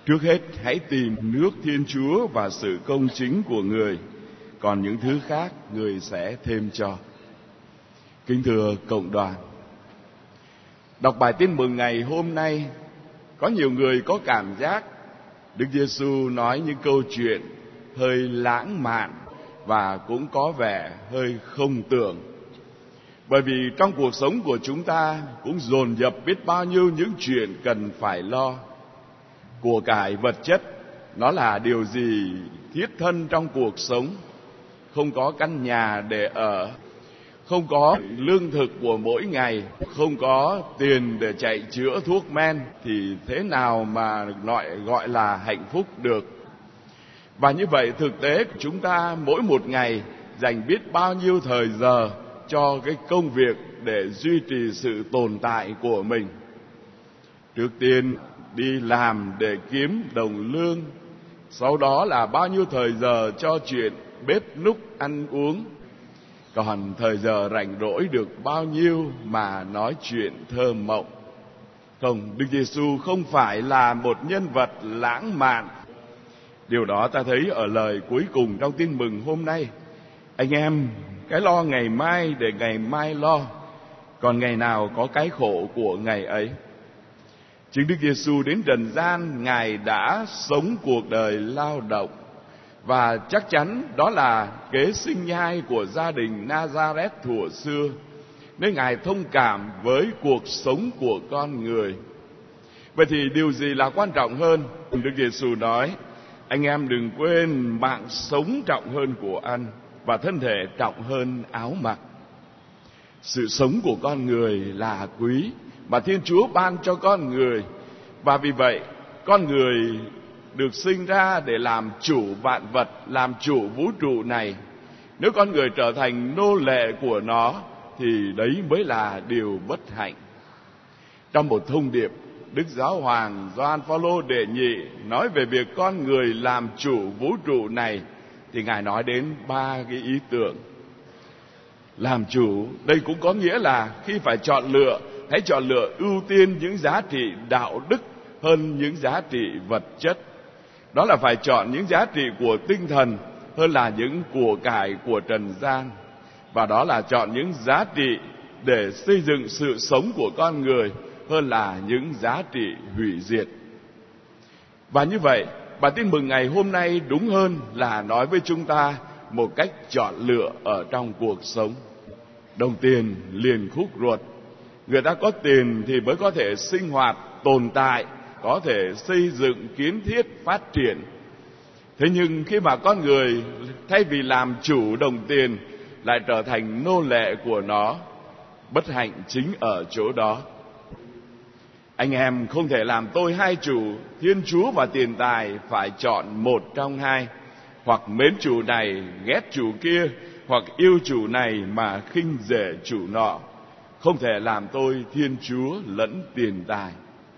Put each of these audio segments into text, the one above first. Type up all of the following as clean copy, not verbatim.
Trước hết hãy tìm nước Thiên Chúa và sự công chính của Người, còn những thứ khác Người sẽ thêm cho. Kính thưa cộng đoàn, đọc bài tin mừng ngày hôm nay, có nhiều người có cảm giác Đức Giêsu nói những câu chuyện hơi lãng mạn và cũng có vẻ hơi không tưởng. Bởi vì trong cuộc sống của chúng ta cũng dồn dập biết bao nhiêu những chuyện cần phải lo. Của cải vật chất, nó là điều gì thiết thân trong cuộc sống. Không có căn nhà để ở, không có lương thực của mỗi ngày, không có tiền để chạy chữa thuốc men, thì thế nào mà gọi là hạnh phúc được. Và như vậy thực tế của chúng ta mỗi một ngày dành biết bao nhiêu thời giờ cho cái công việc để duy trì sự tồn tại của mình. Trước tiên đi làm để kiếm đồng lương, sau đó là bao nhiêu thời giờ cho chuyện bếp núc ăn uống, còn thời giờ rảnh rỗi được bao nhiêu mà nói chuyện thơ mộng. Không, Đức Giêsu không phải là một nhân vật lãng mạn. Điều đó ta thấy ở lời cuối cùng trong tin mừng hôm nay. Anh em, cái lo ngày mai để ngày mai lo, còn ngày nào có cái khổ của ngày ấy. Chính Đức Giêsu đến trần gian, Ngài đã sống cuộc đời lao động, và chắc chắn đó là kế sinh nhai của gia đình Nazareth thuở xưa, nên Ngài thông cảm với cuộc sống của con người. Vậy thì điều gì là quan trọng hơn? Đức Giêsu nói, anh em đừng quên mạng sống trọng hơn của ăn, và thân thể trọng hơn áo mặc. Sự sống của con người là quý mà Thiên Chúa ban cho con người, và vì vậy con người được sinh ra để làm chủ vạn vật, làm chủ vũ trụ này. Nếu con người trở thành nô lệ của nó thì đấy mới là điều bất hạnh. Trong một thông điệp, Đức Giáo hoàng Gioan Phaolô đệ nhị nói về việc con người làm chủ vũ trụ này, thì Ngài nói đến 3 cái ý tưởng. Làm chủ, đây cũng có nghĩa là khi phải chọn lựa, hãy chọn lựa ưu tiên những giá trị đạo đức hơn những giá trị vật chất. Đó là phải chọn những giá trị của tinh thần hơn là những của cải của trần gian. Và đó là chọn những giá trị để xây dựng sự sống của con người hơn là những giá trị hủy diệt. Và như vậy, bản tin mừng ngày hôm nay đúng hơn là nói với chúng ta một cách chọn lựa ở trong cuộc sống. Đồng tiền liền khúc ruột. Người ta có tiền thì mới có thể sinh hoạt, tồn tại, có thể xây dựng kiến thiết, phát triển. Thế nhưng khi mà con người thay vì làm chủ đồng tiền lại trở thành nô lệ của nó, bất hạnh chính ở chỗ đó. Anh em không thể làm tôi hai chủ, Thiên Chúa và tiền tài, phải chọn một trong hai. Hoặc mến chủ này, ghét chủ kia, hoặc yêu chủ này mà khinh rẻ chủ nọ. Không thể làm tôi Thiên Chúa lẫn tiền tài.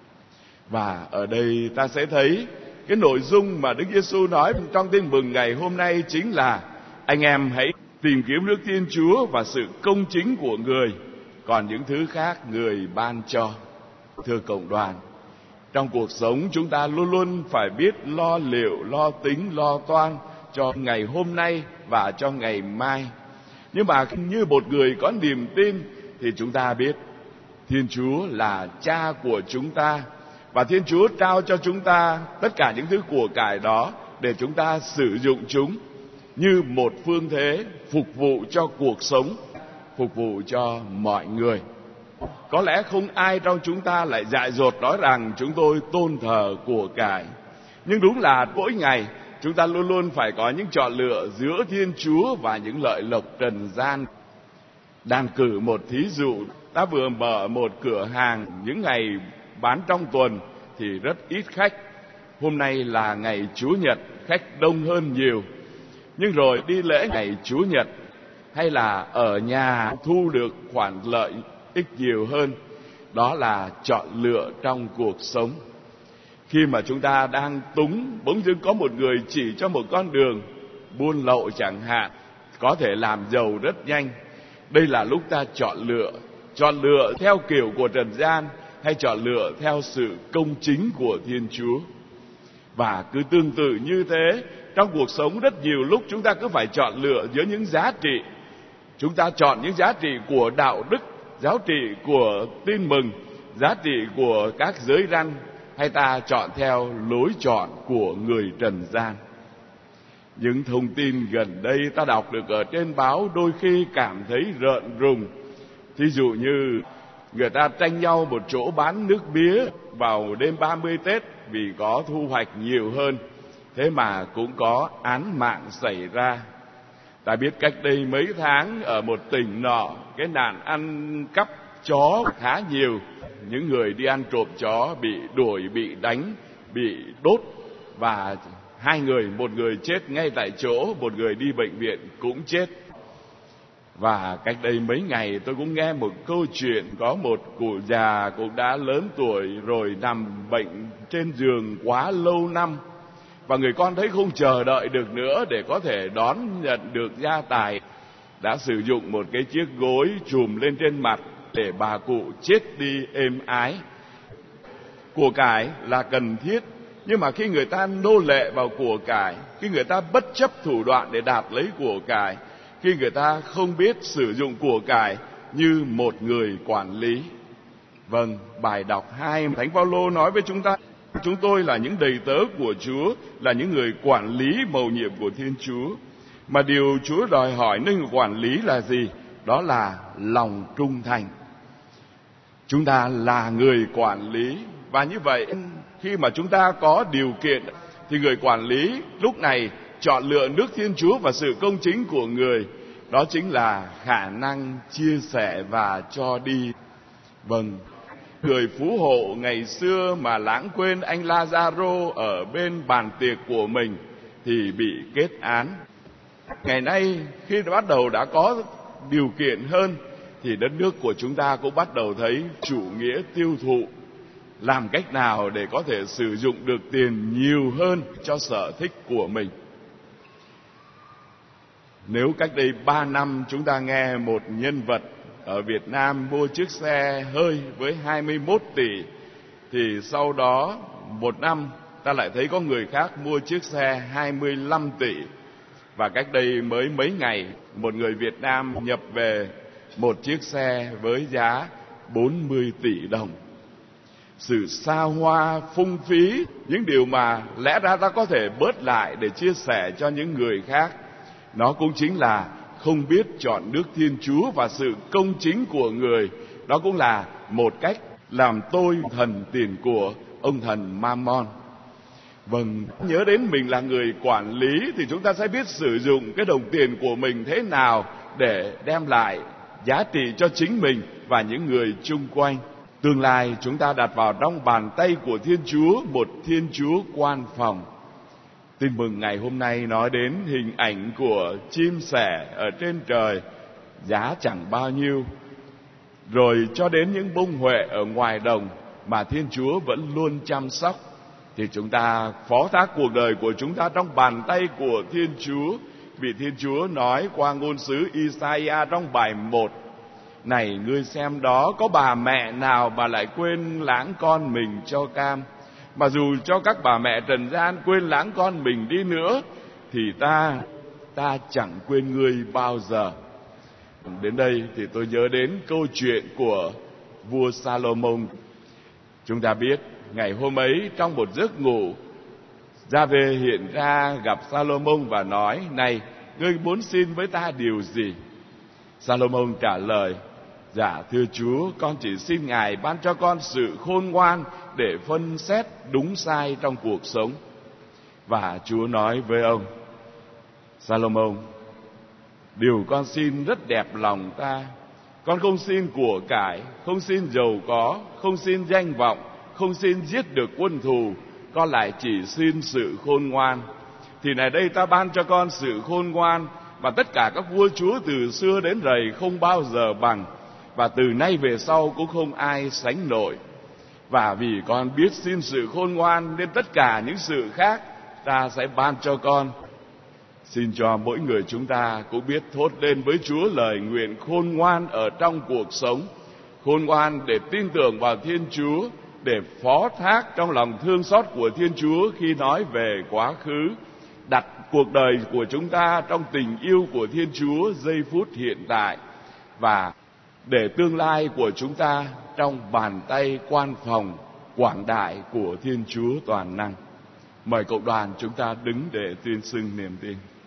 Và ở đây ta sẽ thấy cái nội dung mà Đức Giêsu nói trong tin mừng ngày hôm nay chính là anh em hãy tìm kiếm nước Thiên Chúa và sự công chính của Người, còn những thứ khác Người ban cho. Thưa cộng đoàn, trong cuộc sống chúng ta luôn luôn phải biết lo liệu, lo tính, lo toan cho ngày hôm nay và cho ngày mai. Nhưng mà như một người có niềm tin thì chúng ta biết Thiên Chúa là Cha của chúng ta, và Thiên Chúa trao cho chúng ta tất cả những thứ của cải đó để chúng ta sử dụng chúng như một phương thế phục vụ cho cuộc sống, phục vụ cho mọi người. Có lẽ không ai trong chúng ta lại dại dột nói rằng chúng tôi tôn thờ của cải. Nhưng đúng là mỗi ngày chúng ta luôn luôn phải có những chọn lựa giữa Thiên Chúa và những lợi lộc trần gian. Đàn cử một thí dụ, ta vừa mở một cửa hàng, những ngày bán trong tuần thì rất ít khách. Hôm nay là ngày Chủ nhật, khách đông hơn nhiều. Nhưng rồi đi lễ ngày Chủ nhật hay là ở nhà thu được khoản lợi ích nhiều hơn. Đó là chọn lựa trong cuộc sống. Khi mà chúng ta đang túng, bỗng dưng có một người chỉ cho một con đường buôn lậu chẳng hạn, có thể làm giàu rất nhanh. Đây là lúc ta chọn lựa theo kiểu của trần gian hay chọn lựa theo sự công chính của Thiên Chúa. Và cứ tương tự như thế, trong cuộc sống rất nhiều lúc chúng ta cứ phải chọn lựa giữa những giá trị. Chúng ta chọn những giá trị của đạo đức, giá trị của tin mừng, giá trị của các giới răn, hay ta chọn theo lối chọn của người trần gian. Những thông tin gần đây ta đọc được ở trên báo đôi khi cảm thấy rợn rùng. Thí dụ như người ta tranh nhau một chỗ bán nước mía vào đêm 30 Tết vì có thu hoạch nhiều hơn. Thế mà cũng có án mạng xảy ra. Ta biết cách đây mấy tháng ở một tỉnh nọ, cái nạn ăn cắp chó khá nhiều. Những người đi ăn trộm chó bị đuổi, bị đánh, bị đốt, và hai người, một người chết ngay tại chỗ, một người đi bệnh viện cũng chết. Và cách đây mấy ngày tôi cũng nghe một câu chuyện, có một cụ già cũng đã lớn tuổi rồi, nằm bệnh trên giường quá lâu năm, và người con thấy không chờ đợi được nữa để có thể đón nhận được gia tài, đã sử dụng một cái chiếc gối trùm lên trên mặt để bà cụ chết đi êm ái. Của cải là cần thiết, nhưng mà khi người ta nô lệ vào của cải, khi người ta bất chấp thủ đoạn để đạt lấy của cải, khi người ta không biết sử dụng của cải như một người quản lý. Vâng, bài đọc 2, Thánh Phaolô nói với chúng ta, chúng tôi là những đầy tớ của Chúa, là những người quản lý mầu nhiệm của Thiên Chúa. Mà điều Chúa đòi hỏi nơi người quản lý là gì? Đó là lòng trung thành. Chúng ta là người quản lý, và như vậy khi mà chúng ta có điều kiện thì người quản lý lúc này chọn lựa nước Thiên Chúa và sự công chính của người. Đó chính là khả năng chia sẻ và cho đi. Vâng, người phú hộ ngày xưa mà lãng quên anh Lazaro ở bên bàn tiệc của mình thì bị kết án. Ngày nay khi bắt đầu đã có điều kiện hơn thì đất nước của chúng ta cũng bắt đầu thấy chủ nghĩa tiêu thụ. Làm cách nào để có thể sử dụng được tiền nhiều hơn cho sở thích của mình. Nếu cách đây 3 năm chúng ta nghe một nhân vật ở Việt Nam mua chiếc xe hơi với 21 tỷ, thì sau đó 1 năm ta lại thấy có người khác mua chiếc xe 25 tỷ. Và cách đây mới mấy ngày, một người Việt Nam nhập về một chiếc xe với giá 40 tỷ đồng. Sự xa hoa, phung phí, những điều mà lẽ ra ta có thể bớt lại để chia sẻ cho những người khác, nó cũng chính là không biết chọn nước Thiên Chúa và sự công chính của người. Đó cũng là một cách làm tôi thần tiền của ông thần Mammon. Vâng, nhớ đến mình là người quản lý thì chúng ta sẽ biết sử dụng cái đồng tiền của mình thế nào để đem lại giá trị cho chính mình và những người chung quanh. Tương lai chúng ta đặt vào trong bàn tay của Thiên Chúa một Thiên Chúa quan phòng. Tin mừng ngày hôm nay nói đến hình ảnh của chim sẻ ở trên trời, giá chẳng bao nhiêu, rồi cho đến những bông huệ ở ngoài đồng mà Thiên Chúa vẫn luôn chăm sóc. Thì chúng ta phó thác cuộc đời của chúng ta trong bàn tay của Thiên Chúa. Vì Thiên Chúa nói qua ngôn sứ Isaiah trong bài 1: Này ngươi xem đó, có bà mẹ nào mà lại quên lãng con mình cho cam. Mà dù cho các bà mẹ trần gian quên lãng con mình đi nữa, thì ta chẳng quên ngươi bao giờ. Đến đây thì tôi nhớ đến câu chuyện của vua Salomon. Chúng ta biết ngày hôm ấy trong một giấc ngủ, Gia-vê hiện ra gặp Salomon và nói: Này, ngươi muốn xin với ta điều gì? Salomon trả lời: Dạ thưa Chúa, con chỉ xin Ngài ban cho con sự khôn ngoan để phân xét đúng sai trong cuộc sống. Và Chúa nói với ông: Salomon, điều con xin rất đẹp lòng ta. Con không xin của cải, không xin giàu có, không xin danh vọng, không xin giết được quân thù. Con lại chỉ xin sự khôn ngoan. Thì này đây ta ban cho con sự khôn ngoan, và tất cả các vua chúa từ xưa đến rầy không bao giờ bằng, và từ nay về sau cũng không ai sánh nổi. Và vì con biết xin sự khôn ngoan nên tất cả những sự khác ta sẽ ban cho con. Xin cho mỗi người chúng ta cũng biết thốt lên với Chúa lời nguyện khôn ngoan ở trong cuộc sống. Khôn ngoan để tin tưởng vào Thiên Chúa, để phó thác trong lòng thương xót của Thiên Chúa khi nói về quá khứ, đặt cuộc đời của chúng ta trong tình yêu của Thiên Chúa giây phút hiện tại, và để tương lai của chúng ta trong bàn tay quan phòng quảng đại của Thiên Chúa toàn năng. Mời cộng đoàn chúng ta đứng để tuyên xưng niềm tin.